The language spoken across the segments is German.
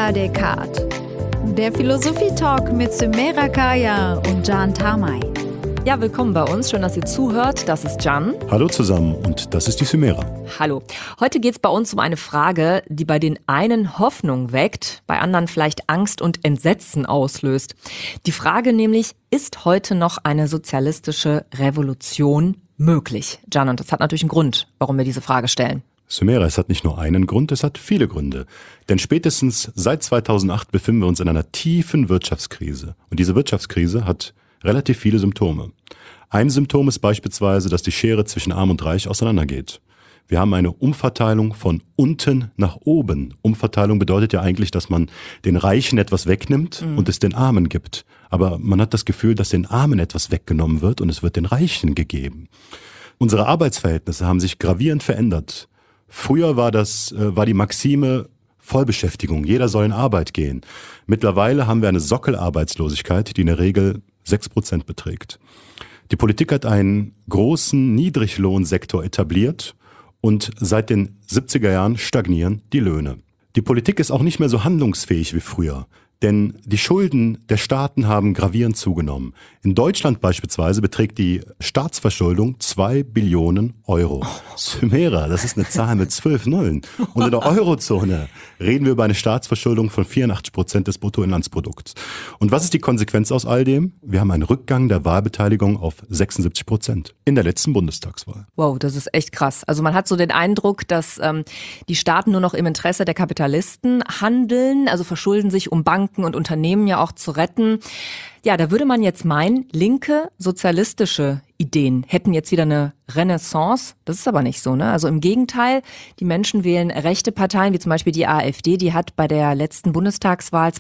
la Descartes. Der Philosophie-Talk mit Sumaira Kaya und Can Tamay. Ja, willkommen bei uns. Schön, dass ihr zuhört. Das ist Can. Hallo zusammen und das ist die Sumaira. Hallo. Heute geht es bei uns um eine Frage, die bei den einen Hoffnung weckt, bei anderen vielleicht Angst und Entsetzen auslöst. Die Frage nämlich, ist heute noch eine sozialistische Revolution möglich? Can, und das hat natürlich einen Grund, warum wir diese Frage stellen. Sumaira, es hat nicht nur einen Grund, es hat viele Gründe. Denn spätestens seit 2008 befinden wir uns in einer tiefen Wirtschaftskrise. Und diese Wirtschaftskrise hat relativ viele Symptome. Ein Symptom ist beispielsweise, dass die Schere zwischen Arm und Reich auseinandergeht. Wir haben eine Umverteilung von unten nach oben. Umverteilung bedeutet ja eigentlich, dass man den Reichen etwas wegnimmt und es den Armen gibt. Aber man hat das Gefühl, dass den Armen etwas weggenommen wird und es wird den Reichen gegeben. Unsere Arbeitsverhältnisse haben sich gravierend verändert. Früher war die Maxime Vollbeschäftigung. Jeder soll in Arbeit gehen. Mittlerweile haben wir eine Sockelarbeitslosigkeit, die in der Regel 6% beträgt. Die Politik hat einen großen Niedriglohnsektor etabliert und seit den 70er Jahren stagnieren die Löhne. Die Politik ist auch nicht mehr so handlungsfähig wie früher. Denn die Schulden der Staaten haben gravierend zugenommen. In Deutschland beispielsweise beträgt die Staatsverschuldung 2 Billionen Euro. Sumaira, das ist eine Zahl mit 12 Nullen. Und in der Eurozone reden wir über eine Staatsverschuldung von 84% des Bruttoinlandsprodukts. Und was ist die Konsequenz aus all dem? Wir haben einen Rückgang der Wahlbeteiligung auf 76% in der letzten Bundestagswahl. Wow, das ist echt krass. Also man hat so den Eindruck, dass die Staaten nur noch im Interesse der Kapitalisten handeln, also verschulden sich, um Banken und Unternehmen ja auch zu retten. Ja, da würde man jetzt meinen, linke sozialistische Ideen hätten jetzt wieder eine Renaissance. Das ist aber nicht so, ne? Also im Gegenteil, die Menschen wählen rechte Parteien, wie zum Beispiel die AfD, die hat bei der letzten Bundestagswahl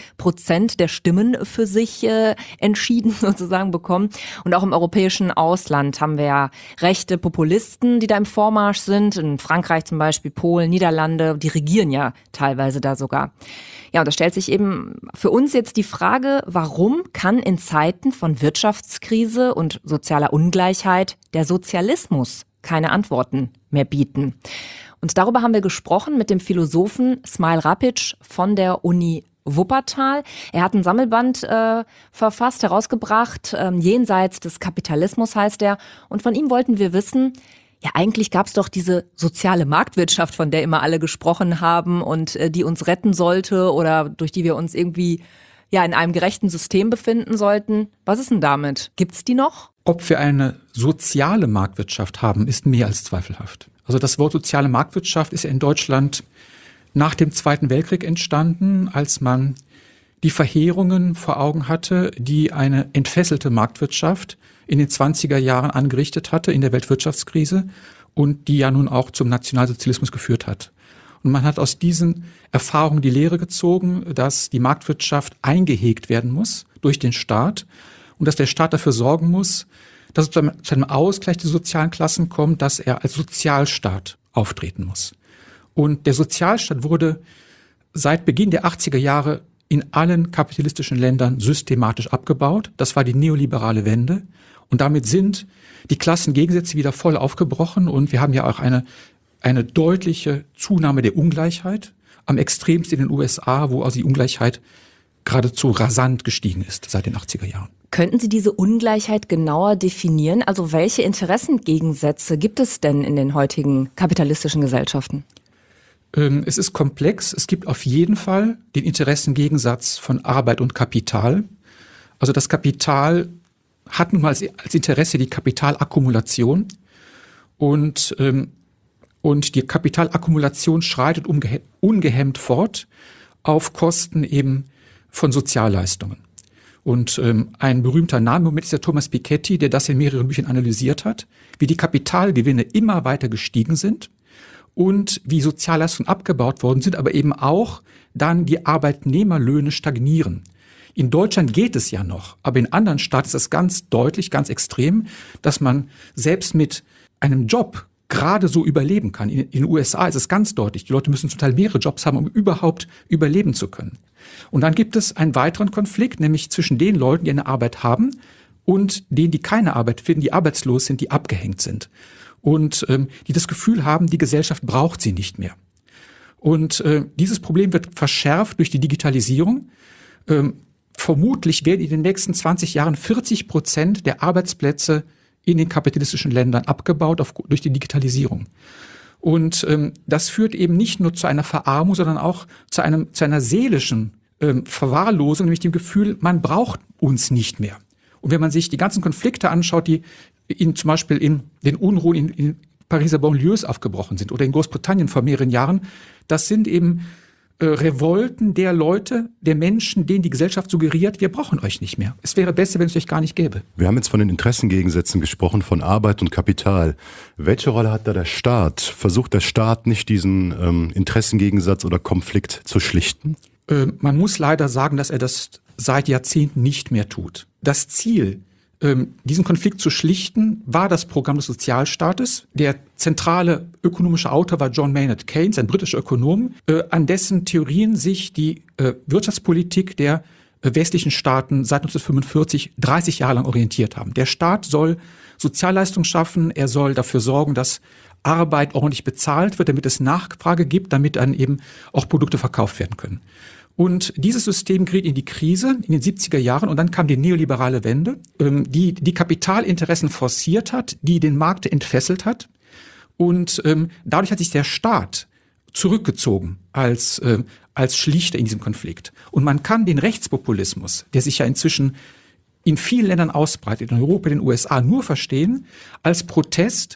12% der Stimmen für sich entschieden sozusagen bekommen. Und auch im europäischen Ausland haben wir ja rechte Populisten, die da im Vormarsch sind. In Frankreich zum Beispiel, Polen, Niederlande, die regieren ja teilweise da sogar. Ja, und da stellt sich eben für uns jetzt die Frage, warum kann in Zeiten von Wirtschaftskrise und sozialer Ungleichheit der Sozialismus keine Antworten mehr bieten? Und darüber haben wir gesprochen mit dem Philosophen Smajl Rapic von der Uni Wuppertal. Er hat ein Sammelband verfasst, herausgebracht, Jenseits des Kapitalismus heißt er. Und von ihm wollten wir wissen, ja, eigentlich gab's doch diese soziale Marktwirtschaft, von der immer alle gesprochen haben und die uns retten sollte oder durch die wir uns irgendwie ja in einem gerechten System befinden sollten. Was ist denn damit? Gibt's die noch? Ob wir eine soziale Marktwirtschaft haben, ist mehr als zweifelhaft. Also das Wort soziale Marktwirtschaft ist ja in Deutschland nach dem Zweiten Weltkrieg entstanden, als man die Verheerungen vor Augen hatte, die eine entfesselte Marktwirtschaft in den 20er Jahren angerichtet hatte in der Weltwirtschaftskrise und die ja nun auch zum Nationalsozialismus geführt hat. Und man hat aus diesen Erfahrungen die Lehre gezogen, dass die Marktwirtschaft eingehegt werden muss durch den Staat und dass der Staat dafür sorgen muss, dass es zu einem Ausgleich der sozialen Klassen kommt, dass er als Sozialstaat auftreten muss. Und der Sozialstaat wurde seit Beginn der 80er Jahre in allen kapitalistischen Ländern systematisch abgebaut. Das war die neoliberale Wende. Und damit sind die Klassengegensätze wieder voll aufgebrochen. Und wir haben ja auch eine deutliche Zunahme der Ungleichheit. Am extremsten in den USA, wo also die Ungleichheit geradezu rasant gestiegen ist seit den 80er Jahren. Könnten Sie diese Ungleichheit genauer definieren? Also welche Interessengegensätze gibt es denn in den heutigen kapitalistischen Gesellschaften? Es ist komplex. Es gibt auf jeden Fall den Interessengegensatz von Arbeit und Kapital. Also das Kapital hat nun mal als Interesse die Kapitalakkumulation und die Kapitalakkumulation schreitet ungehemmt fort auf Kosten eben von Sozialleistungen. Und ein berühmter Name im Moment ist der Thomas Piketty, der das in mehreren Büchern analysiert hat, wie die Kapitalgewinne immer weiter gestiegen sind und wie Sozialleistungen abgebaut worden sind, aber eben auch dann die Arbeitnehmerlöhne stagnieren. In Deutschland geht es ja noch, aber in anderen Staaten ist es ganz deutlich, ganz extrem, dass man selbst mit einem Job gerade so überleben kann. In den USA ist es ganz deutlich, die Leute müssen zum Teil mehrere Jobs haben, um überhaupt überleben zu können. Und dann gibt es einen weiteren Konflikt, nämlich zwischen den Leuten, die eine Arbeit haben und denen, die keine Arbeit finden, die arbeitslos sind, die abgehängt sind und die das Gefühl haben, die Gesellschaft braucht sie nicht mehr. Und dieses Problem wird verschärft durch die Digitalisierung. Vermutlich werden in den nächsten 20 Jahren 40% der Arbeitsplätze in den kapitalistischen Ländern abgebaut durch die Digitalisierung. Und das führt eben nicht nur zu einer Verarmung, sondern auch zu einer seelischen Verwahrlosung, nämlich dem Gefühl, man braucht uns nicht mehr. Und wenn man sich die ganzen Konflikte anschaut, die zum Beispiel in den Unruhen in Pariser Banlieues aufgebrochen sind oder in Großbritannien vor mehreren Jahren, das sind eben Revolten der Leute, der Menschen, denen die Gesellschaft suggeriert, wir brauchen euch nicht mehr. Es wäre besser, wenn es euch gar nicht gäbe. Wir haben jetzt von den Interessengegensätzen gesprochen, von Arbeit und Kapital. Welche Rolle hat da der Staat? Versucht der Staat nicht, diesen Interessengegensatz oder Konflikt zu schlichten? Man muss leider sagen, dass er das seit Jahrzehnten nicht mehr tut. Das Ziel, diesen Konflikt zu schlichten, war das Programm des Sozialstaates. Der zentrale ökonomische Autor war John Maynard Keynes, ein britischer Ökonom, an dessen Theorien sich die Wirtschaftspolitik der westlichen Staaten seit 1945 30 Jahre lang orientiert haben. Der Staat soll Sozialleistungen schaffen, er soll dafür sorgen, dass Arbeit ordentlich bezahlt wird, damit es Nachfrage gibt, damit dann eben auch Produkte verkauft werden können. Und dieses System geriet in die Krise in den 70er Jahren und dann kam die neoliberale Wende, die die Kapitalinteressen forciert hat, die den Markt entfesselt hat. Und dadurch hat sich der Staat zurückgezogen als Schlichter in diesem Konflikt. Und man kann den Rechtspopulismus, der sich ja inzwischen in vielen Ländern ausbreitet, in Europa, in den USA, nur verstehen als Protest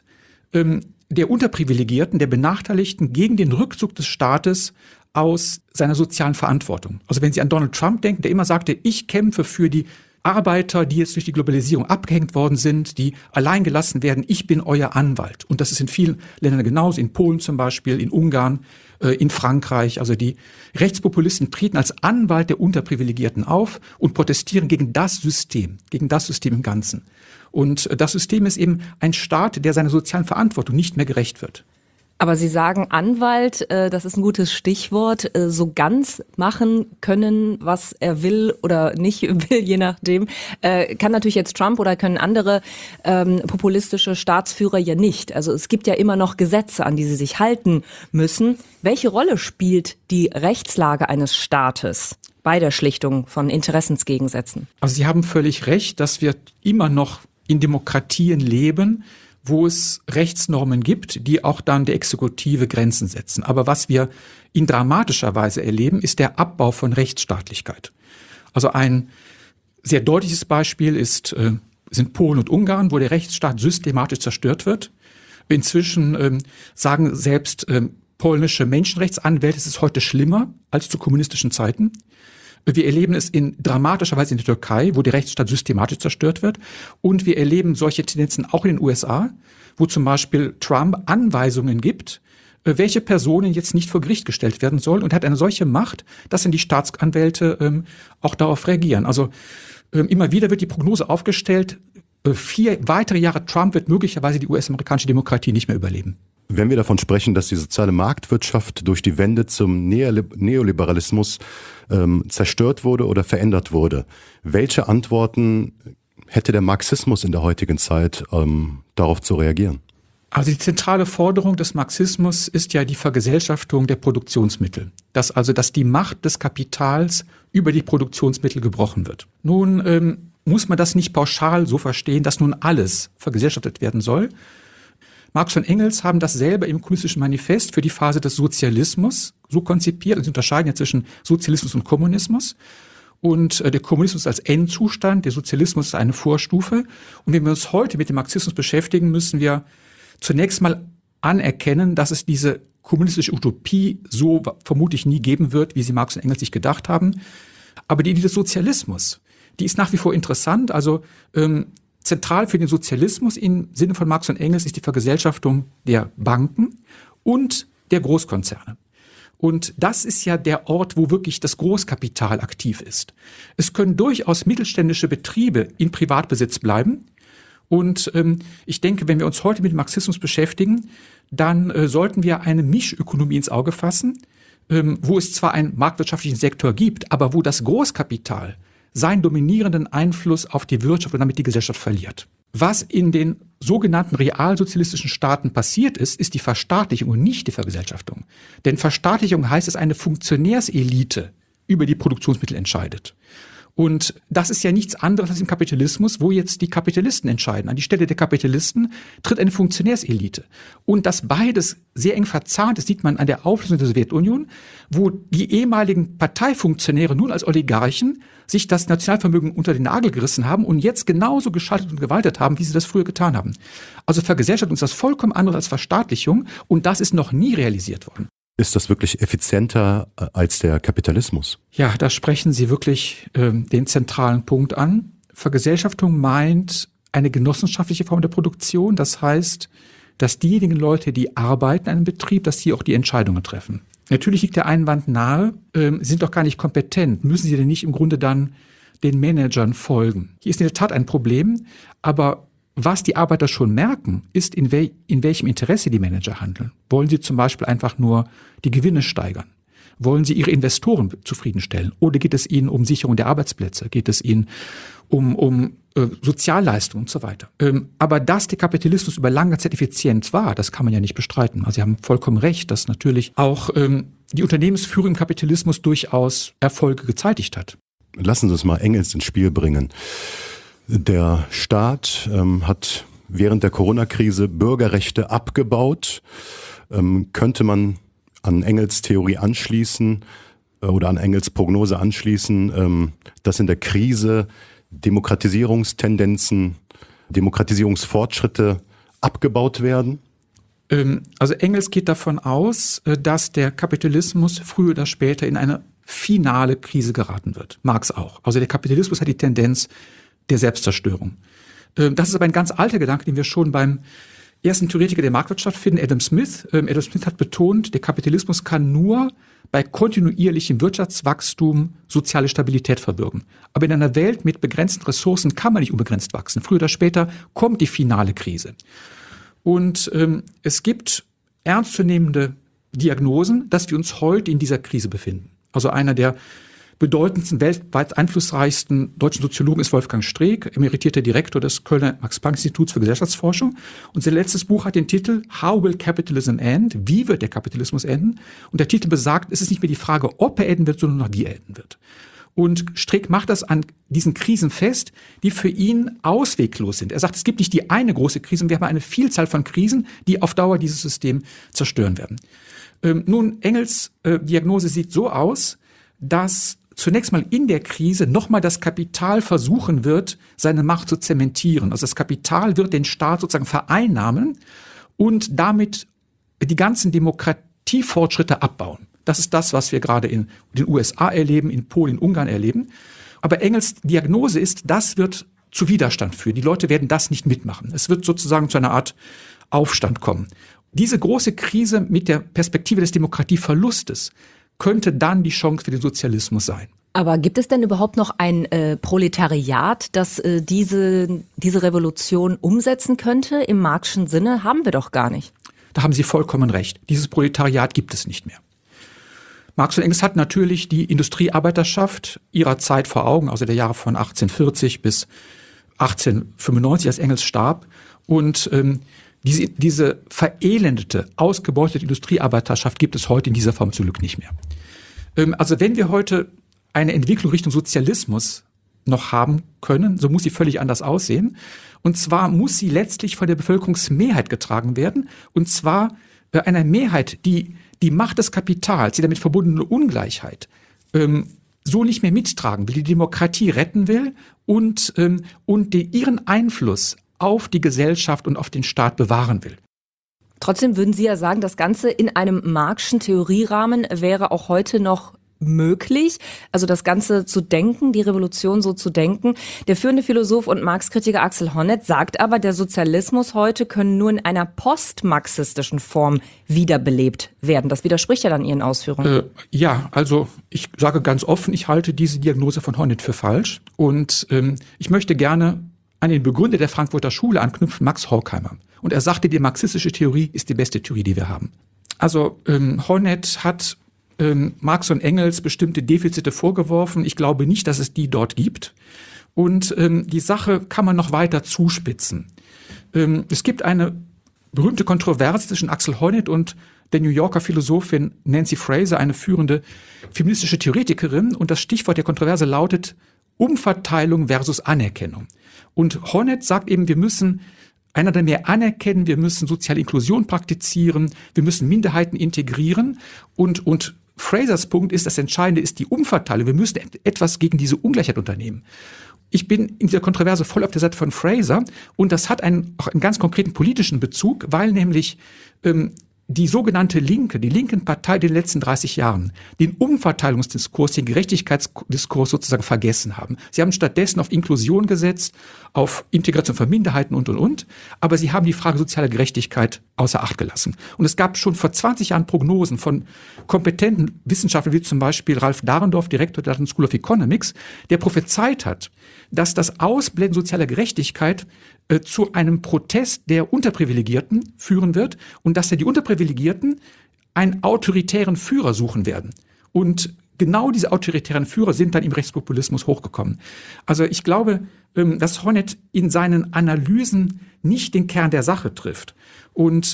der Unterprivilegierten, der Benachteiligten gegen den Rückzug des Staates aus seiner sozialen Verantwortung. Also wenn Sie an Donald Trump denken, der immer sagte, ich kämpfe für die Arbeiter, die jetzt durch die Globalisierung abgehängt worden sind, die allein gelassen werden, ich bin euer Anwalt. Und das ist in vielen Ländern genauso, in Polen zum Beispiel, in Ungarn, in Frankreich. Also die Rechtspopulisten treten als Anwalt der Unterprivilegierten auf und protestieren gegen das System im Ganzen. Und das System ist eben ein Staat, der seiner sozialen Verantwortung nicht mehr gerecht wird. Aber Sie sagen Anwalt, das ist ein gutes Stichwort, so ganz machen können, was er will oder nicht will, je nachdem. Kann natürlich jetzt Trump oder können andere populistische Staatsführer ja nicht. Also es gibt ja immer noch Gesetze, an die sie sich halten müssen. Welche Rolle spielt die Rechtslage eines Staates bei der Schlichtung von Interessensgegensätzen? Also Sie haben völlig recht, dass wir immer noch in Demokratien leben, wo es Rechtsnormen gibt, die auch dann der Exekutive Grenzen setzen. Aber was wir in dramatischer Weise erleben, ist der Abbau von Rechtsstaatlichkeit. Also ein sehr deutliches Beispiel sind Polen und Ungarn, wo der Rechtsstaat systematisch zerstört wird. Inzwischen sagen selbst polnische Menschenrechtsanwälte, es ist heute schlimmer als zu kommunistischen Zeiten. Wir erleben es in dramatischer Weise in der Türkei, wo der Rechtsstaat systematisch zerstört wird. Und wir erleben solche Tendenzen auch in den USA, wo zum Beispiel Trump Anweisungen gibt, welche Personen jetzt nicht vor Gericht gestellt werden sollen, und hat eine solche Macht, dass dann die Staatsanwälte auch darauf reagieren. Also immer wieder wird die Prognose aufgestellt, 4 weitere Jahre Trump wird möglicherweise die US-amerikanische Demokratie nicht mehr überleben. Wenn wir davon sprechen, dass die soziale Marktwirtschaft durch die Wende zum Neoliberalismus zerstört wurde oder verändert wurde, welche Antworten hätte der Marxismus in der heutigen Zeit, darauf zu reagieren? Also die zentrale Forderung des Marxismus ist ja die Vergesellschaftung der Produktionsmittel. Dass die Macht des Kapitals über die Produktionsmittel gebrochen wird. Nun muss man das nicht pauschal so verstehen, dass nun alles vergesellschaftet werden soll. Marx und Engels haben das selber im Kommunistischen Manifest für die Phase des Sozialismus so konzipiert. Sie unterscheiden ja zwischen Sozialismus und Kommunismus. Und der Kommunismus als Endzustand, der Sozialismus ist eine Vorstufe. Und wenn wir uns heute mit dem Marxismus beschäftigen, müssen wir zunächst mal anerkennen, dass es diese kommunistische Utopie so vermutlich nie geben wird, wie sie Marx und Engels sich gedacht haben. Aber die Idee des Sozialismus, die ist nach wie vor interessant. Also zentral für den Sozialismus im Sinne von Marx und Engels ist die Vergesellschaftung der Banken und der Großkonzerne. Und das ist ja der Ort, wo wirklich das Großkapital aktiv ist. Es können durchaus mittelständische Betriebe in Privatbesitz bleiben. Und ich denke, wenn wir uns heute mit dem Marxismus beschäftigen, dann sollten wir eine Mischökonomie ins Auge fassen, wo es zwar einen marktwirtschaftlichen Sektor gibt, aber wo das Großkapital seinen dominierenden Einfluss auf die Wirtschaft und damit die Gesellschaft verliert. Was in den sogenannten realsozialistischen Staaten passiert ist, ist die Verstaatlichung und nicht die Vergesellschaftung. Denn Verstaatlichung heißt, dass eine Funktionärselite über die Produktionsmittel entscheidet. Und das ist ja nichts anderes als im Kapitalismus, wo jetzt die Kapitalisten entscheiden. An die Stelle der Kapitalisten tritt eine Funktionärselite. Und dass beides sehr eng verzahnt ist, sieht man an der Auflösung der Sowjetunion, wo die ehemaligen Parteifunktionäre nun als Oligarchen sich das Nationalvermögen unter den Nagel gerissen haben und jetzt genauso geschaltet und gewaltet haben, wie sie das früher getan haben. Also Vergesellschaftung ist was vollkommen anderes als Verstaatlichung und das ist noch nie realisiert worden. Ist das wirklich effizienter als der Kapitalismus? Ja, da sprechen Sie wirklich den zentralen Punkt an. Vergesellschaftung meint eine genossenschaftliche Form der Produktion. Das heißt, dass diejenigen Leute, die arbeiten in einem Betrieb, dass sie auch die Entscheidungen treffen. Natürlich liegt der Einwand nahe, sie sind doch gar nicht kompetent. Müssen sie denn nicht im Grunde dann den Managern folgen? Hier ist in der Tat ein Problem, aber was die Arbeiter schon merken, ist, in welchem Interesse die Manager handeln. Wollen sie zum Beispiel einfach nur die Gewinne steigern? Wollen sie ihre Investoren zufriedenstellen? Oder geht es ihnen um Sicherung der Arbeitsplätze? Geht es ihnen um Sozialleistungen und so weiter? Aber dass der Kapitalismus über lange Zeit effizient war, das kann man ja nicht bestreiten. Also Sie haben vollkommen recht, dass natürlich auch die Unternehmensführung im Kapitalismus durchaus Erfolge gezeitigt hat. Lassen Sie uns mal Engels ins Spiel bringen. Der Staat hat während der Corona-Krise Bürgerrechte abgebaut. Könnte man an Engels Theorie anschließen oder an Engels Prognose anschließen, dass in der Krise Demokratisierungstendenzen, Demokratisierungsfortschritte abgebaut werden? Also Engels geht davon aus, dass der Kapitalismus früher oder später in eine finale Krise geraten wird. Marx auch. Also der Kapitalismus hat die Tendenz der Selbstzerstörung. Das ist aber ein ganz alter Gedanke, den wir schon beim ersten Theoretiker der Marktwirtschaft finden, Adam Smith. Adam Smith hat betont, der Kapitalismus kann nur bei kontinuierlichem Wirtschaftswachstum soziale Stabilität verbürgen. Aber in einer Welt mit begrenzten Ressourcen kann man nicht unbegrenzt wachsen. Früher oder später kommt die finale Krise. Und es gibt ernstzunehmende Diagnosen, dass wir uns heute in dieser Krise befinden. Also einer der bedeutendsten, weltweit einflussreichsten deutschen Soziologen ist Wolfgang Streeck, emeritierter Direktor des Kölner Max-Planck-Instituts für Gesellschaftsforschung. Und sein letztes Buch hat den Titel How will Capitalism end? Wie wird der Kapitalismus enden? Und der Titel besagt, es ist nicht mehr die Frage, ob er enden wird, sondern noch wie er enden wird. Und Streeck macht das an diesen Krisen fest, die für ihn ausweglos sind. Er sagt, es gibt nicht die eine große Krise, wir haben eine Vielzahl von Krisen, die auf Dauer dieses System zerstören werden. Nun, Engels Diagnose sieht so aus, dass zunächst mal in der Krise nochmal das Kapital versuchen wird, seine Macht zu zementieren. Also das Kapital wird den Staat sozusagen vereinnahmen und damit die ganzen Demokratiefortschritte abbauen. Das ist das, was wir gerade in den USA erleben, in Polen, in Ungarn erleben. Aber Engels Diagnose ist, das wird zu Widerstand führen. Die Leute werden das nicht mitmachen. Es wird sozusagen zu einer Art Aufstand kommen. Diese große Krise mit der Perspektive des Demokratieverlustes könnte dann die Chance für den Sozialismus sein. Aber gibt es denn überhaupt noch ein Proletariat, das diese Revolution umsetzen könnte? Im Marxischen Sinne haben wir doch gar nicht. Da haben Sie vollkommen recht. Dieses Proletariat gibt es nicht mehr. Marx und Engels hatten natürlich die Industriearbeiterschaft ihrer Zeit vor Augen, also der Jahre von 1840 bis 1895, als Engels starb. Und diese verelendete, ausgebeutete Industriearbeiterschaft gibt es heute in dieser Form zum Glück nicht mehr. Also wenn wir heute eine Entwicklung Richtung Sozialismus noch haben können, so muss sie völlig anders aussehen. Und zwar muss sie letztlich von der Bevölkerungsmehrheit getragen werden. Und zwar einer Mehrheit, die die Macht des Kapitals, die damit verbundene Ungleichheit so nicht mehr mittragen will, die Demokratie retten will und ihren Einfluss auf die Gesellschaft und auf den Staat bewahren will. Trotzdem würden Sie ja sagen, das Ganze in einem Marxischen Theorierahmen wäre auch heute noch möglich, also das Ganze zu denken, die Revolution so zu denken. Der führende Philosoph und Marx-Kritiker Axel Honneth sagt aber, der Sozialismus heute könne nur in einer postmarxistischen Form wiederbelebt werden. Das widerspricht ja dann Ihren Ausführungen. Ja, also ich sage ganz offen, ich halte diese Diagnose von Honneth für falsch und ich möchte gerne an den Begründer der Frankfurter Schule anknüpfen, Max Horkheimer. Und er sagte, die marxistische Theorie ist die beste Theorie, die wir haben. Also Honneth hat Marx und Engels bestimmte Defizite vorgeworfen. Ich glaube nicht, dass es die dort gibt. Und die Sache kann man noch weiter zuspitzen. Es gibt eine berühmte Kontroverse zwischen Axel Honneth und der New Yorker Philosophin Nancy Fraser, eine führende feministische Theoretikerin. Und das Stichwort der Kontroverse lautet Umverteilung versus Anerkennung. Und Honneth sagt eben, wir müssen einander mehr anerkennen, wir müssen soziale Inklusion praktizieren, wir müssen Minderheiten integrieren. Und Frasers Punkt ist, das Entscheidende ist die Umverteilung. Wir müssen etwas gegen diese Ungleichheit unternehmen. Ich bin in dieser Kontroverse voll auf der Seite von Fraser und das hat auch einen ganz konkreten politischen Bezug, weil nämlich die sogenannte Linke, die linken Partei in den letzten 30 Jahren, den Umverteilungsdiskurs, den Gerechtigkeitsdiskurs sozusagen vergessen haben. Sie haben stattdessen auf Inklusion gesetzt, auf Integration von Minderheiten und. Aber sie haben die Frage sozialer Gerechtigkeit außer Acht gelassen. Und es gab schon vor 20 Jahren Prognosen von kompetenten Wissenschaftlern, wie zum Beispiel Ralf Dahrendorf, Direktor der London School of Economics, der prophezeit hat, dass das Ausblenden sozialer Gerechtigkeit zu einem Protest der Unterprivilegierten führen wird und dass die Unterprivilegierten einen autoritären Führer suchen werden. Und genau diese autoritären Führer sind dann im Rechtspopulismus hochgekommen. Also ich glaube, dass Honneth in seinen Analysen nicht den Kern der Sache trifft. Und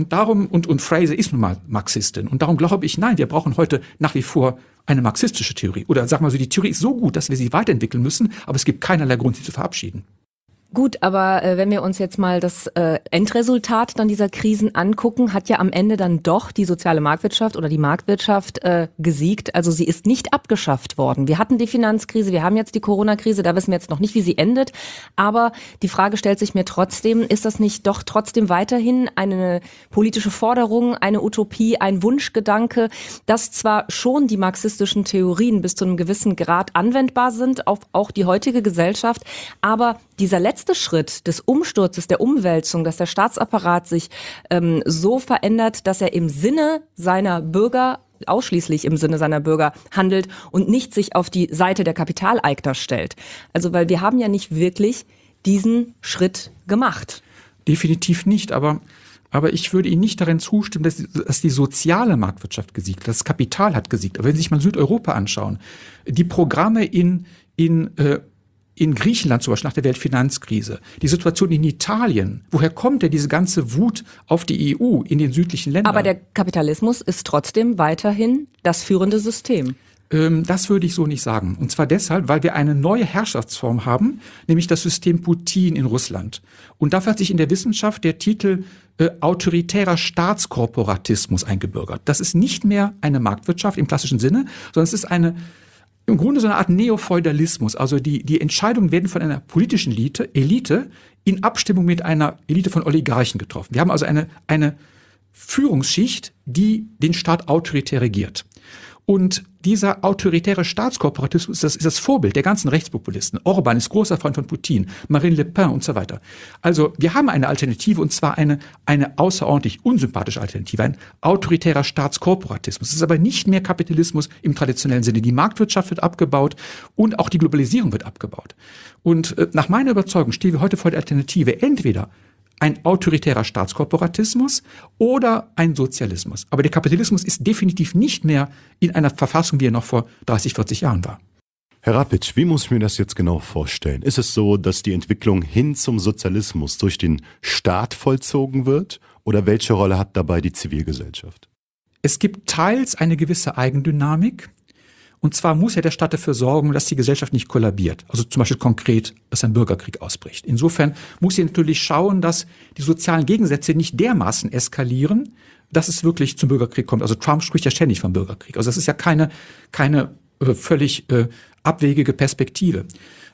Fraser ist nun mal Marxistin. Und darum glaube ich, nein, wir brauchen heute nach wie vor eine marxistische Theorie. Oder sagen wir so, die Theorie ist so gut, dass wir sie weiterentwickeln müssen, aber es gibt keinerlei Grund, sie zu verabschieden. Gut, aber wenn wir uns jetzt mal das Endresultat dann dieser Krisen angucken, hat ja am Ende dann doch die soziale Marktwirtschaft oder die Marktwirtschaft gesiegt. Also sie ist nicht abgeschafft worden. Wir hatten die Finanzkrise, wir haben jetzt die Corona-Krise, da wissen wir jetzt noch nicht, wie sie endet. Aber die Frage stellt sich mir trotzdem, ist das nicht doch trotzdem weiterhin eine politische Forderung, eine Utopie, ein Wunschgedanke, dass zwar schon die marxistischen Theorien bis zu einem gewissen Grad anwendbar sind auf auch die heutige Gesellschaft, aber dieser letzte Schritt des Umsturzes, der Umwälzung, dass der Staatsapparat sich so verändert, dass er im Sinne seiner Bürger, ausschließlich im Sinne seiner Bürger handelt und nicht sich auf die Seite der Kapitaleigner stellt. Also weil wir haben ja nicht wirklich diesen Schritt gemacht. Definitiv nicht, aber ich würde Ihnen nicht darin zustimmen, dass die soziale Marktwirtschaft gesiegt hat, das Kapital hat gesiegt. Aber wenn Sie sich mal Südeuropa anschauen, die Programme in Griechenland zum Beispiel nach der Weltfinanzkrise, die Situation in Italien, woher kommt denn diese ganze Wut auf die EU in den südlichen Ländern? Aber der Kapitalismus ist trotzdem weiterhin das führende System. Das würde ich so nicht sagen. Und zwar deshalb, weil wir eine neue Herrschaftsform haben, nämlich das System Putin in Russland. Und dafür hat sich in der Wissenschaft der Titel autoritärer Staatskorporatismus eingebürgert. Das ist nicht mehr eine Marktwirtschaft im klassischen Sinne, sondern es ist im Grunde so eine Art Neofeudalismus. Also die Entscheidungen werden von einer politischen Elite in Abstimmung mit einer Elite von Oligarchen getroffen. Wir haben also eine Führungsschicht, die den Staat autoritär regiert. Und dieser autoritäre Staatskorporatismus ist das Vorbild der ganzen Rechtspopulisten. Orban ist großer Freund von Putin, Marine Le Pen und so weiter. Also wir haben eine Alternative, und zwar eine außerordentlich unsympathische Alternative, ein autoritärer Staatskorporatismus. Es ist aber nicht mehr Kapitalismus im traditionellen Sinne. Die Marktwirtschaft wird abgebaut und auch die Globalisierung wird abgebaut. Und nach meiner Überzeugung stehen wir heute vor der Alternative, entweder ein autoritärer Staatskorporatismus oder ein Sozialismus. Aber der Kapitalismus ist definitiv nicht mehr in einer Verfassung, wie er noch vor 30, 40 Jahren war. Herr Rapitsch, wie muss ich mir das jetzt genau vorstellen? Ist es so, dass die Entwicklung hin zum Sozialismus durch den Staat vollzogen wird? Oder welche Rolle hat dabei die Zivilgesellschaft? Es gibt teils eine gewisse Eigendynamik. Und zwar muss ja der Staat dafür sorgen, dass die Gesellschaft nicht kollabiert. Also zum Beispiel konkret, dass ein Bürgerkrieg ausbricht. Insofern muss sie natürlich schauen, dass die sozialen Gegensätze nicht dermaßen eskalieren, dass es wirklich zum Bürgerkrieg kommt. Also Trump spricht ja ständig vom Bürgerkrieg. Also das ist ja keine völlig abwegige Perspektive.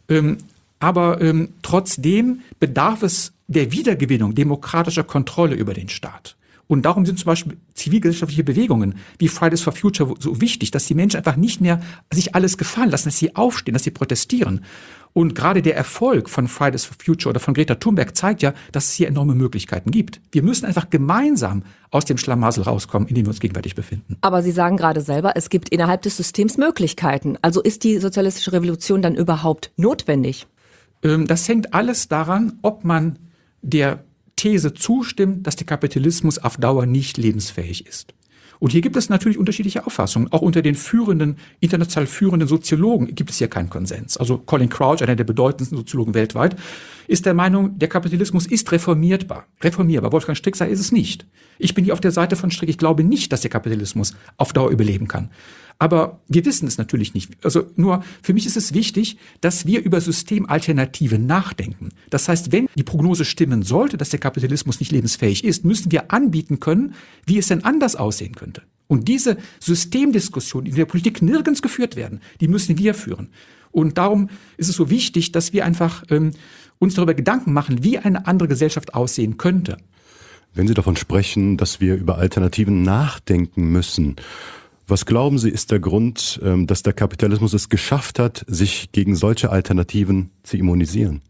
Aber trotzdem bedarf es der Wiedergewinnung demokratischer Kontrolle über den Staat. Und darum sind zum Beispiel zivilgesellschaftliche Bewegungen wie Fridays for Future so wichtig, dass die Menschen einfach nicht mehr sich alles gefallen lassen, dass sie aufstehen, dass sie protestieren. Und gerade der Erfolg von Fridays for Future oder von Greta Thunberg zeigt ja, dass es hier enorme Möglichkeiten gibt. Wir müssen einfach gemeinsam aus dem Schlamassel rauskommen, in dem wir uns gegenwärtig befinden. Aber Sie sagen gerade selber, es gibt innerhalb des Systems Möglichkeiten. Also ist die sozialistische Revolution dann überhaupt notwendig? Das hängt alles daran, ob man der These zustimmt, dass der Kapitalismus auf Dauer nicht lebensfähig ist. Und hier gibt es natürlich unterschiedliche Auffassungen. Auch unter den international führenden Soziologen gibt es hier keinen Konsens. Also Colin Crouch, einer der bedeutendsten Soziologen weltweit, ist der Meinung, der Kapitalismus ist reformierbar. Wolfgang Strick sagt, ist es nicht. Ich bin hier auf der Seite von Strick. Ich glaube nicht, dass der Kapitalismus auf Dauer überleben kann. Aber wir wissen es natürlich nicht. Also nur für mich ist es wichtig, dass wir über Systemalternativen nachdenken. Das heißt, wenn die Prognose stimmen sollte, dass der Kapitalismus nicht lebensfähig ist, müssen wir anbieten können, wie es denn anders aussehen könnte. Und diese Systemdiskussionen, die in der Politik nirgends geführt werden, die müssen wir führen. Und darum ist es so wichtig, dass wir einfach uns darüber Gedanken machen, wie eine andere Gesellschaft aussehen könnte. Wenn Sie davon sprechen, dass wir über Alternativen nachdenken müssen, was glauben Sie, ist der Grund, dass der Kapitalismus es geschafft hat, sich gegen solche Alternativen zu immunisieren?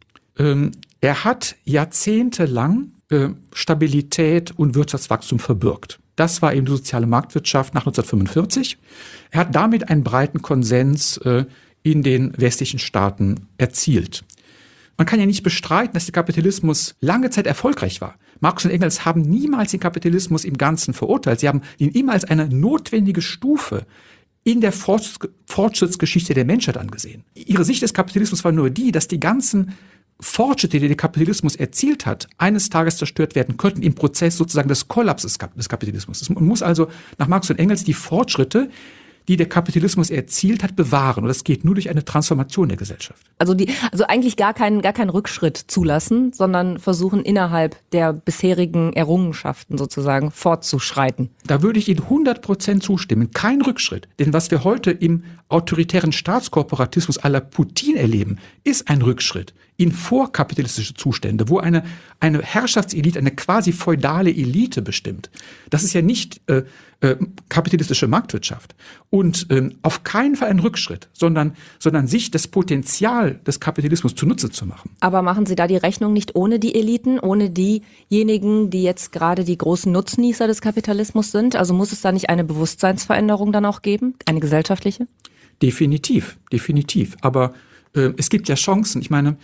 Er hat jahrzehntelang Stabilität und Wirtschaftswachstum verbürgt. Das war eben die soziale Marktwirtschaft nach 1945. Er hat damit einen breiten Konsens in den westlichen Staaten erzielt. Man kann ja nicht bestreiten, dass der Kapitalismus lange Zeit erfolgreich war. Marx und Engels haben niemals den Kapitalismus im Ganzen verurteilt. Sie haben ihn immer als eine notwendige Stufe in der Fortschrittsgeschichte der Menschheit angesehen. Ihre Sicht des Kapitalismus war nur die, dass die ganzen Fortschritte, die der Kapitalismus erzielt hat, eines Tages zerstört werden könnten im Prozess sozusagen des Kollapses des Kapitalismus. Man muss also nach Marx und Engels die Fortschritte, die der Kapitalismus erzielt hat, bewahren. Und das geht nur durch eine Transformation der Gesellschaft. Also eigentlich gar keinen Rückschritt zulassen, sondern versuchen innerhalb der bisherigen Errungenschaften sozusagen fortzuschreiten. Da würde ich Ihnen 100% zustimmen. Kein Rückschritt. Denn was wir heute im autoritären Staatskorporatismus à la Putin erleben, ist ein Rückschritt in vorkapitalistische Zustände, wo eine Herrschaftselite, eine quasi feudale Elite bestimmt. Das ist ja nicht kapitalistische Marktwirtschaft. Und auf keinen Fall ein Rückschritt, sondern sich das Potenzial des Kapitalismus zunutze zu machen. Aber machen Sie da die Rechnung nicht ohne die Eliten, ohne diejenigen, die jetzt gerade die großen Nutznießer des Kapitalismus sind? Also muss es da nicht eine Bewusstseinsveränderung dann auch geben, eine gesellschaftliche? Definitiv. Aber es gibt ja Chancen. Ich meine,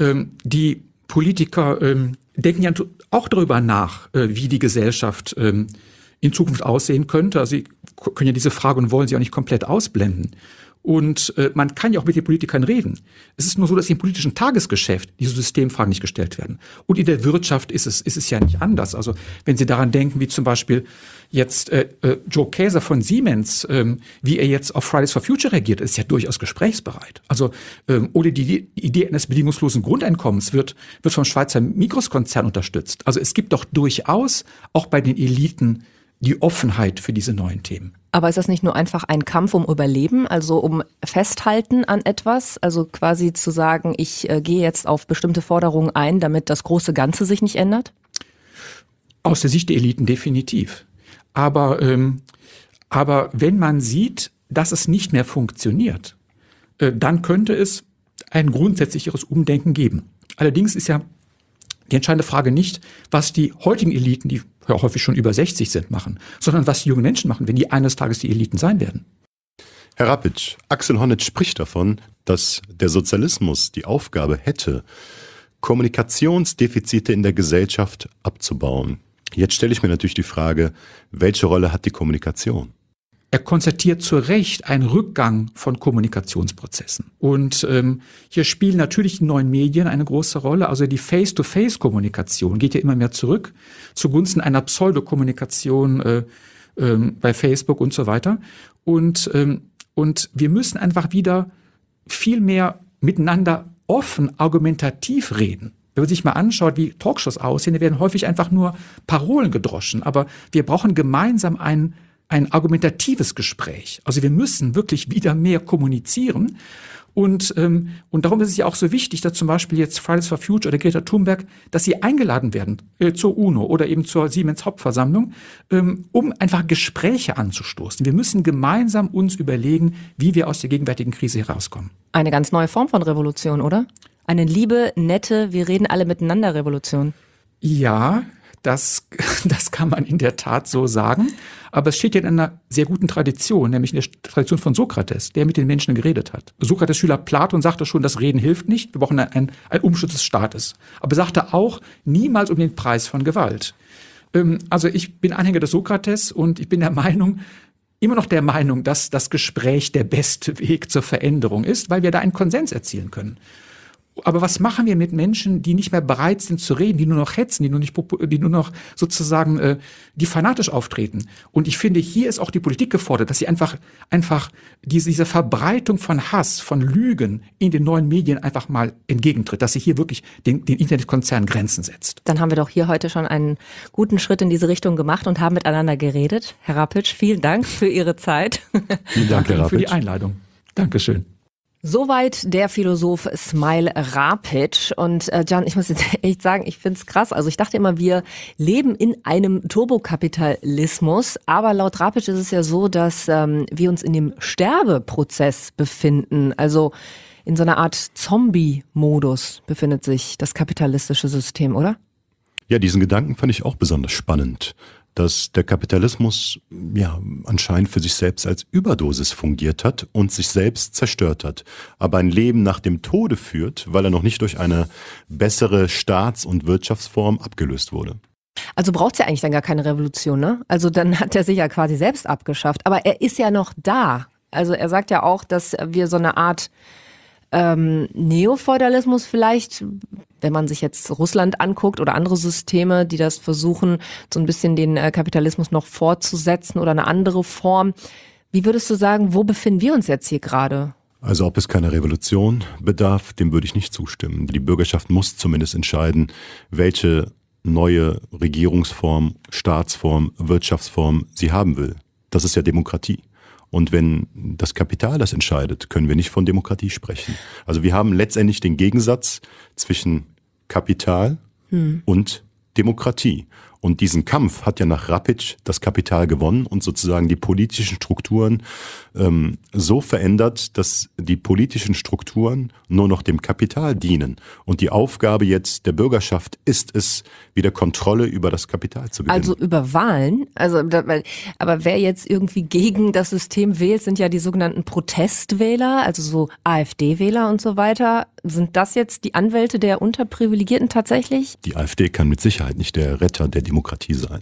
die Politiker denken ja auch darüber nach, wie die Gesellschaft in Zukunft aussehen könnte. Also sie können ja diese Frage und wollen sie auch nicht komplett ausblenden. Und man kann ja auch mit den Politikern reden. Es ist nur so, dass im politischen Tagesgeschäft diese Systemfragen nicht gestellt werden. Und in der Wirtschaft ist es ja nicht anders. Also wenn Sie daran denken, wie zum Beispiel jetzt Joe Kaeser von Siemens, wie er jetzt auf Fridays for Future reagiert, ist ja durchaus gesprächsbereit. Also oder die Idee eines bedingungslosen Grundeinkommens wird vom Schweizer Migros-Konzern unterstützt. Also es gibt doch durchaus auch bei den Eliten die Offenheit für diese neuen Themen. Aber ist das nicht nur einfach ein Kampf um Überleben, also um Festhalten an etwas, also quasi zu sagen, ich gehe jetzt auf bestimmte Forderungen ein, damit das große Ganze sich nicht ändert? Aus der Sicht der Eliten definitiv. Aber wenn man sieht, dass es nicht mehr funktioniert, dann könnte es ein grundsätzlicheres Umdenken geben. Allerdings ist ja die entscheidende Frage nicht, was die heutigen Eliten, die ja häufig schon über 60 sind, machen, sondern was die jungen Menschen machen, wenn die eines Tages die Eliten sein werden. Herr Rapitsch, Axel Honneth spricht davon, dass der Sozialismus die Aufgabe hätte, Kommunikationsdefizite in der Gesellschaft abzubauen. Jetzt stelle ich mir natürlich die Frage, welche Rolle hat die Kommunikation? Er konstatiert zu Recht einen Rückgang von Kommunikationsprozessen. Und hier spielen natürlich die neuen Medien eine große Rolle. Also die Face-to-Face-Kommunikation geht ja immer mehr zurück zugunsten einer Pseudokommunikation bei Facebook und so weiter. Und wir müssen einfach wieder viel mehr miteinander offen, argumentativ reden. Wenn man sich mal anschaut, wie Talkshows aussehen, da werden häufig einfach nur Parolen gedroschen. Aber wir brauchen gemeinsam ein argumentatives Gespräch. Also wir müssen wirklich wieder mehr kommunizieren. Und darum ist es ja auch so wichtig, dass zum Beispiel jetzt Fridays for Future oder Greta Thunberg, dass sie eingeladen werden zur UNO oder eben zur Siemens Hauptversammlung, um einfach Gespräche anzustoßen. Wir müssen gemeinsam uns überlegen, wie wir aus der gegenwärtigen Krise herauskommen. Eine ganz neue Form von Revolution, oder? Eine liebe, nette, wir reden alle miteinander Revolution. Ja, das kann man in der Tat so sagen. Aber es steht ja in einer sehr guten Tradition, nämlich in der Tradition von Sokrates, der mit den Menschen geredet hat. Sokrates Schüler Platon sagte schon, das Reden hilft nicht, wir brauchen ein Umsturz des Staates. Aber er sagte auch, niemals um den Preis von Gewalt. Also ich bin Anhänger des Sokrates und ich bin immer noch der Meinung, dass das Gespräch der beste Weg zur Veränderung ist, weil wir da einen Konsens erzielen können. Aber was machen wir mit Menschen, die nicht mehr bereit sind zu reden, die nur noch hetzen, die nur noch sozusagen die fanatisch auftreten? Und ich finde, hier ist auch die Politik gefordert, dass sie einfach diese Verbreitung von Hass, von Lügen in den neuen Medien einfach mal entgegentritt, dass sie hier wirklich den Internetkonzernen Grenzen setzt. Dann haben wir doch hier heute schon einen guten Schritt in diese Richtung gemacht und haben miteinander geredet. Herr Rapitsch, vielen Dank für Ihre Zeit. Vielen Dank, Herr Rapitsch, für die Einladung. Dankeschön. Soweit der Philosoph Smail Rapitsch. Und Can, ich muss jetzt echt sagen, ich find's krass. Also ich dachte immer, wir leben in einem Turbokapitalismus, aber laut Rapitsch ist es ja so, dass wir uns in dem Sterbeprozess befinden. Also in so einer Art Zombie-Modus befindet sich das kapitalistische System, oder? Ja, diesen Gedanken fand ich auch besonders spannend, dass der Kapitalismus ja anscheinend für sich selbst als Überdosis fungiert hat und sich selbst zerstört hat, aber ein Leben nach dem Tode führt, weil er noch nicht durch eine bessere Staats- und Wirtschaftsform abgelöst wurde. Also braucht's ja eigentlich dann gar keine Revolution, ne? Also dann hat er sich ja quasi selbst abgeschafft, aber er ist ja noch da. Also er sagt ja auch, dass wir so eine Art Neofeudalismus vielleicht, wenn man sich jetzt Russland anguckt oder andere Systeme, die das versuchen, so ein bisschen den Kapitalismus noch fortzusetzen oder eine andere Form. Wie würdest du sagen, wo befinden wir uns jetzt hier gerade? Also ob es keine Revolution bedarf, dem würde ich nicht zustimmen. Die Bürgerschaft muss zumindest entscheiden, welche neue Regierungsform, Staatsform, Wirtschaftsform sie haben will. Das ist ja Demokratie. Und wenn das Kapital das entscheidet, können wir nicht von Demokratie sprechen. Also wir haben letztendlich den Gegensatz zwischen Kapital und Demokratie. Und diesen Kampf hat ja nach Rapitsch das Kapital gewonnen und sozusagen die politischen Strukturen so verändert, dass die politischen Strukturen nur noch dem Kapital dienen. Und die Aufgabe jetzt der Bürgerschaft ist es, wieder Kontrolle über das Kapital zu gewinnen. Also über Wahlen? Aber wer jetzt irgendwie gegen das System wählt, sind ja die sogenannten Protestwähler, also so AfD-Wähler und so weiter. Sind das jetzt die Anwälte der Unterprivilegierten tatsächlich? Die AfD kann mit Sicherheit nicht der Retter der Demokratie sein.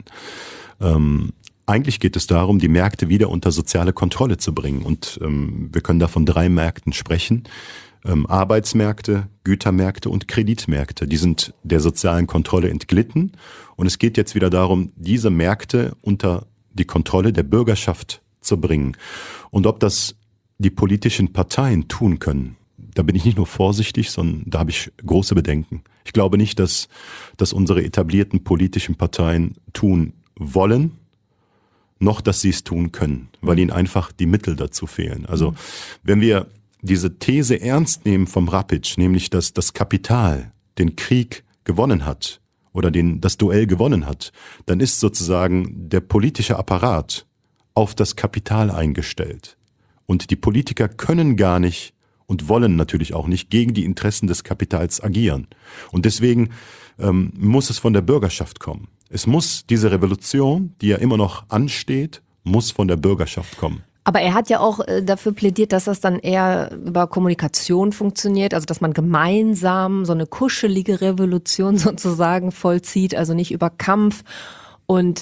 Eigentlich geht es darum, die Märkte wieder unter soziale Kontrolle zu bringen. Und wir können da von 3 Märkten sprechen. Arbeitsmärkte, Gütermärkte und Kreditmärkte. Die sind der sozialen Kontrolle entglitten. Und es geht jetzt wieder darum, diese Märkte unter die Kontrolle der Bürgerschaft zu bringen. Und ob das die politischen Parteien tun können, da bin ich nicht nur vorsichtig, sondern da habe ich große Bedenken. Ich glaube nicht, dass unsere etablierten politischen Parteien tun wollen, noch dass sie es tun können, weil ihnen einfach die Mittel dazu fehlen. Also wenn wir diese These ernst nehmen vom Rapitsch, nämlich dass das Kapital den Krieg gewonnen hat oder das Duell gewonnen hat, dann ist sozusagen der politische Apparat auf das Kapital eingestellt. Und die Politiker können gar nicht und wollen natürlich auch nicht gegen die Interessen des Kapitals agieren. Und deswegen muss es von der Bürgerschaft kommen. Es muss diese Revolution, die ja immer noch ansteht, muss von der Bürgerschaft kommen. Aber er hat ja auch dafür plädiert, dass das dann eher über Kommunikation funktioniert, also dass man gemeinsam so eine kuschelige Revolution sozusagen vollzieht, also nicht über Kampf. Und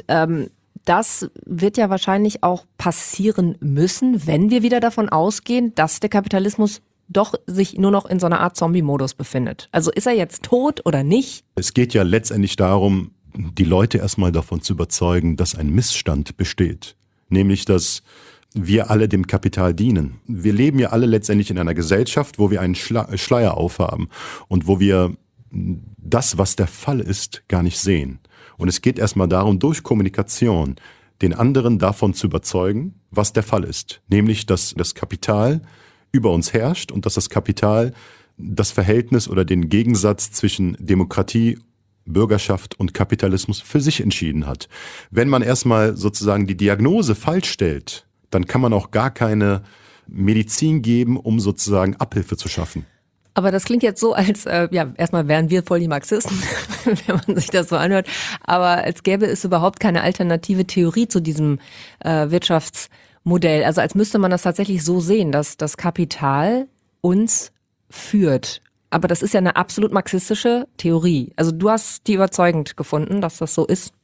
das wird ja wahrscheinlich auch passieren müssen, wenn wir wieder davon ausgehen, dass der Kapitalismus doch sich nur noch in so einer Art Zombie-Modus befindet. Also ist er jetzt tot oder nicht? Es geht ja letztendlich darum, die Leute erstmal davon zu überzeugen, dass ein Missstand besteht. Nämlich, dass wir alle dem Kapital dienen. Wir leben ja alle letztendlich in einer Gesellschaft, wo wir einen Schleier aufhaben und wo wir das, was der Fall ist, gar nicht sehen. Und es geht erstmal darum, durch Kommunikation den anderen davon zu überzeugen, was der Fall ist. Nämlich, dass das Kapital über uns herrscht und dass das Kapital das Verhältnis oder den Gegensatz zwischen Demokratie, Bürgerschaft und Kapitalismus für sich entschieden hat. Wenn man erstmal sozusagen die Diagnose falsch stellt, dann kann man auch gar keine Medizin geben, um sozusagen Abhilfe zu schaffen. Aber das klingt jetzt so, als, erstmal wären wir voll die Marxisten, wenn man sich das so anhört, aber als gäbe es überhaupt keine alternative Theorie zu diesem Wirtschaftsmodell. Also als müsste man das tatsächlich so sehen, dass das Kapital uns führt. Aber das ist ja eine absolut marxistische Theorie. Also du hast die überzeugend gefunden, dass das so ist?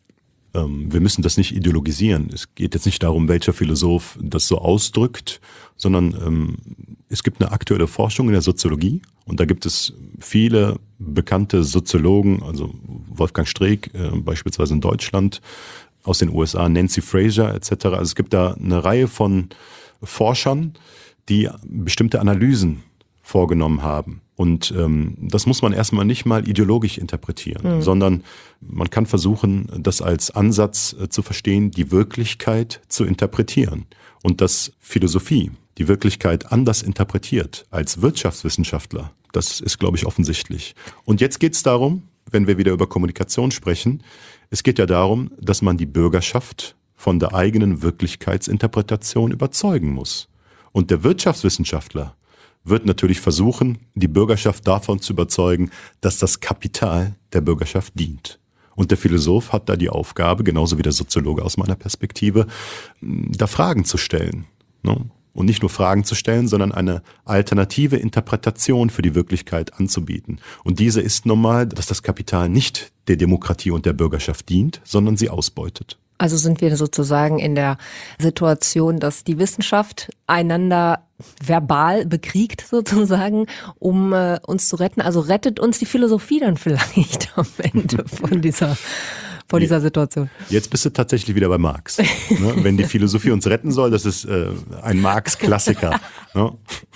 Wir müssen das nicht ideologisieren. Es geht jetzt nicht darum, welcher Philosoph das so ausdrückt, sondern es gibt eine aktuelle Forschung in der Soziologie und da gibt es viele bekannte Soziologen, also Wolfgang Streeck beispielsweise in Deutschland, aus den USA, Nancy Fraser etc. Also es gibt da eine Reihe von Forschern, die bestimmte Analysen vorgenommen haben. Und das muss man erstmal nicht mal ideologisch interpretieren, sondern man kann versuchen, das als Ansatz zu verstehen, die Wirklichkeit zu interpretieren. Und dass Philosophie die Wirklichkeit anders interpretiert als Wirtschaftswissenschaftler, das ist, glaube ich, offensichtlich. Und jetzt geht es darum, wenn wir wieder über Kommunikation sprechen, es geht ja darum, dass man die Bürgerschaft von der eigenen Wirklichkeitsinterpretation überzeugen muss. Und der Wirtschaftswissenschaftler wird natürlich versuchen, die Bürgerschaft davon zu überzeugen, dass das Kapital der Bürgerschaft dient. Und der Philosoph hat da die Aufgabe, genauso wie der Soziologe aus meiner Perspektive, da Fragen zu stellen. Ne? Und nicht nur Fragen zu stellen, sondern eine alternative Interpretation für die Wirklichkeit anzubieten. Und diese ist normal, dass das Kapital nicht der Demokratie und der Bürgerschaft dient, sondern sie ausbeutet. Also sind wir sozusagen in der Situation, dass die Wissenschaft einander verbal bekriegt sozusagen, um uns zu retten. Also rettet uns die Philosophie dann vielleicht am Ende von dieser Situation. Jetzt bist du tatsächlich wieder bei Marx. Ne? Wenn die Philosophie uns retten soll, das ist ein Marx-Klassiker. Ne?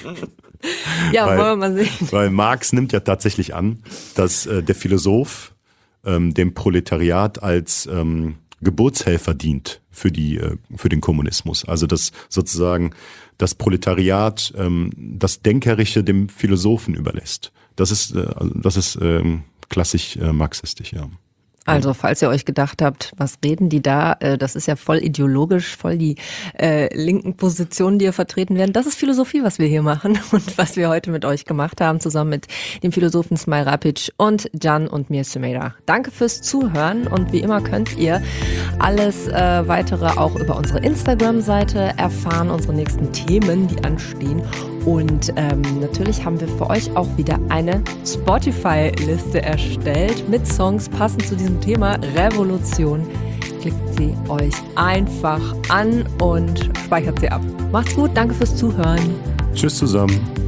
Ja, wollen wir mal sehen. Weil Marx nimmt ja tatsächlich an, dass der Philosoph dem Proletariat als Geburtshelfer dient für den Kommunismus. Also dass sozusagen das Proletariat das Denkerische dem Philosophen überlässt. Das ist klassisch marxistisch, ja. Also, falls ihr euch gedacht habt, was reden die da? Das ist ja voll ideologisch, voll die linken Positionen, die hier vertreten werden. Das ist Philosophie, was wir hier machen und was wir heute mit euch gemacht haben, zusammen mit dem Philosophen Smile Rapic und Can und mir, Sümeyra. Danke fürs Zuhören und wie immer könnt ihr alles weitere auch über unsere Instagram-Seite erfahren, unsere nächsten Themen, die anstehen. Und natürlich haben wir für euch auch wieder eine Spotify-Liste erstellt mit Songs passend zu diesem Thema Revolution. Klickt sie euch einfach an und speichert sie ab. Macht's gut, danke fürs Zuhören. Tschüss zusammen.